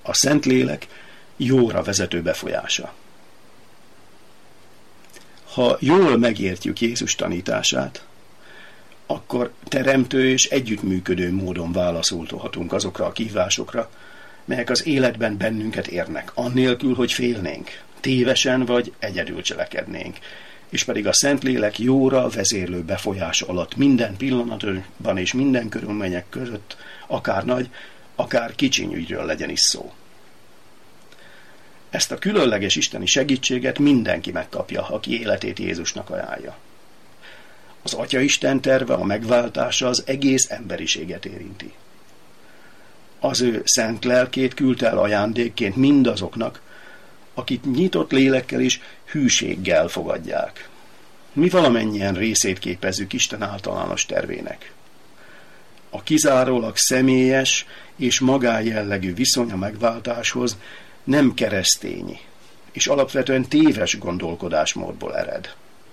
A Szentlélek jóra vezető befolyása. Ha jól megértjük Jézus tanítását, akkor teremtő és együttműködő módon válaszolhatunk azokra a kihívásokra, melyek az életben bennünket érnek, annélkül, hogy félnénk, tévesen vagy egyedül cselekednénk, és pedig a Szentlélek jóra vezérlő befolyása alatt minden pillanatban és minden körülmények között, akár nagy, akár kicsiny ügyről legyen is szó. Ezt a különleges isteni segítséget mindenki megkapja, aki életét Jézusnak ajánlja. Az Atyaisten terve, a megváltása az egész emberiséget érinti. Az ő szent lelkét küldte el ajándékként mindazoknak, akik nyitott lélekkel és hűséggel fogadják. Mi valamennyien részét képezzük Isten általános tervének. A kizárólag személyes és magánjellegű viszony a megváltáshoz nem keresztényi, és alapvetően téves gondolkodásmódból ered.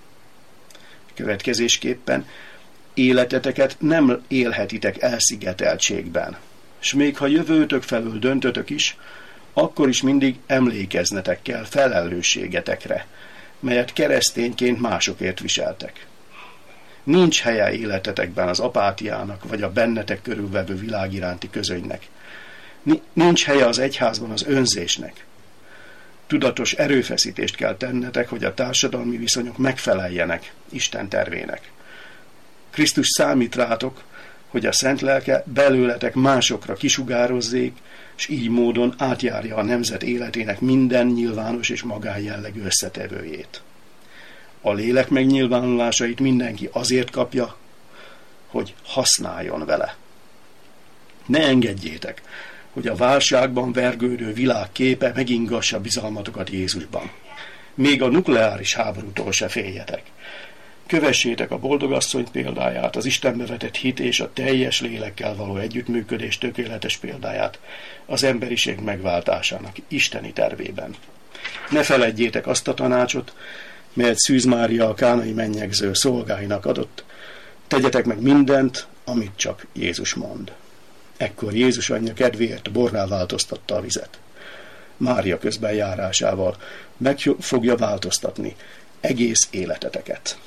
Következésképpen életeteket nem élhetitek elszigeteltségben, s még ha jövőtök felől döntötök is, akkor is mindig emlékeznetek kell felelősségetekre, melyet keresztényként másokért viseltek. Nincs helye életetekben az apátiának, vagy a bennetek körülvevő világ iránti közönynek. Nincs helye az egyházban az önzésnek. Tudatos erőfeszítést kell tennetek, hogy a társadalmi viszonyok megfeleljenek Isten tervének. Krisztus számít rátok, hogy a Szent Lelke belőletek másokra kisugározzék, és így módon átjárja a nemzet életének minden nyilvános és magánjellegű összetevőjét. A lélek megnyilvánulásait mindenki azért kapja, hogy használjon vele. Ne engedjétek, hogy a válságban vergődő világ képe megingassa bizalmatokat Jézusban. Még a nukleáris háborútól se féljetek. Kövessétek a boldogasszony példáját, az Istenbe vetett hit és a teljes lélekkel való együttműködés tökéletes példáját az emberiség megváltásának isteni tervében. Ne feledjétek azt a tanácsot, melyet Szűz Mária a kánai mennyegző szolgáinak adott, tegyetek meg mindent, amit csak Jézus mond. Ekkor Jézus anyja kedvéért borrá változtatta a vizet. Mária közben járásával meg fogja változtatni egész életeteket.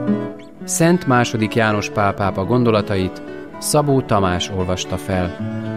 Szent II. János Pál pápa gondolatait Szabó Tamás olvasta fel.